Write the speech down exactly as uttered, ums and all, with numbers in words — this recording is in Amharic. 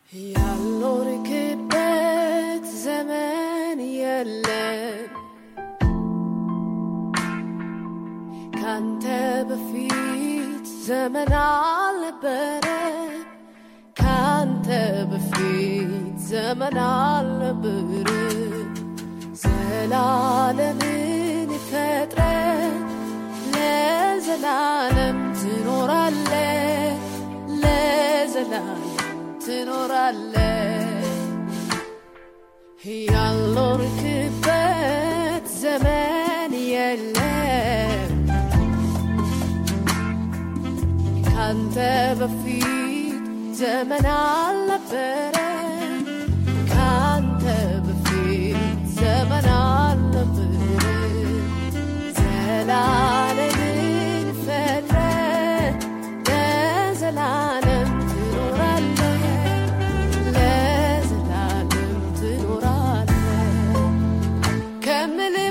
ያልኖርክበት ዘመን የለም ካንተ በፊት ዘመን አልነበረ ካንተ በፊት ዘመን አልነበረ ዘላለምን ፈጥረ ለዘላለም ትኖራለህ ለዘላለም ትኖራለህ ያልኖርክበት ዘመን የለም ካንተ በፊት ዘመን አልነበረ ካንተ በፊት ዘመን አልነበረ ዘላለምን ፈጥረ ለዘላለም ትኖራለህ ለዘላለም ትኖራለህ ከምል